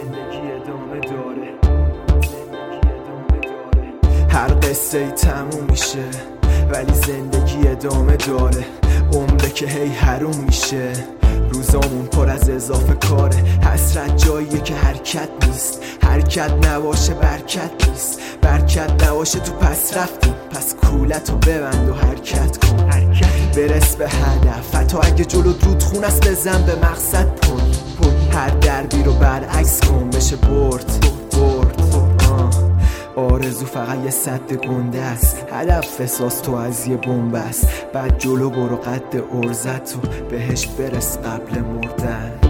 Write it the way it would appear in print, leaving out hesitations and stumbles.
زندگی ادامه داره. هر قصه ای تموم میشه ولی زندگی ادامه داره. عمره که هی حروم میشه، روزامون پر از اضافه کاره. حسرت جاییه که حرکت نیست، حرکت نباشه برکت نیست، برکت نباشه تو پس رفتیم. پس کولتو ببند و حرکت کن، برس به هدف. حتی اگه جلو رودخون است بزن به مقصد کن. هر دربی رو برعکس کن بشه برد. آرزو فقط یه سد گنده است، هدف بساز تو از یه بمب است. بعد جلو برو قد ارزت و بهش برس قبل مردن.